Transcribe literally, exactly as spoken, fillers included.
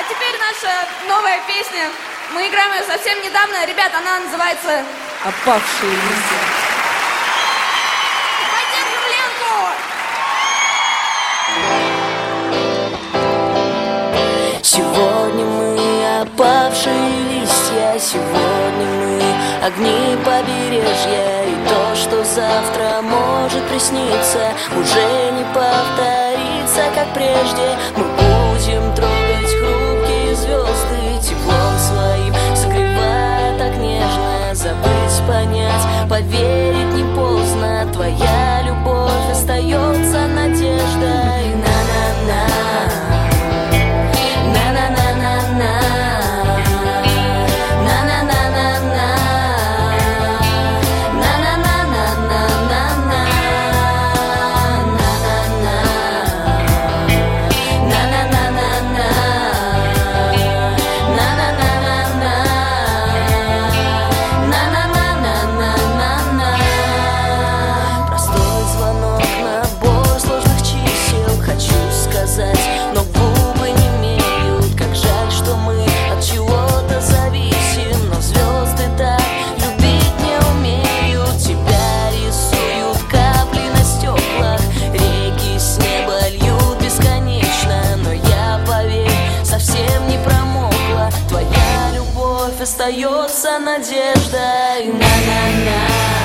теперь наша новая песня. Мы играем ее совсем недавно. Ребят, она называется «Опавшие листья». Поддержим Ленку! Сегодня мы опавшие листья, сегодня мы огни побережья. И то, что завтра может присниться, уже не повторится, как прежде. Мы будем трогать хрупкие звезды, теплом своим согревая так нежно. Забыть, понять, поверить не поздно. Твоя любовь остается надеждой. На-на-на. Но губы не имеют, как жаль, что мы от чего-то зависим. Но звезды так любить не умеют. Тебя рисуют капли на стеклах, реки с неба льют бесконечно. Но я, поверь, совсем не промокла. Твоя любовь остается надеждой. На-на-на.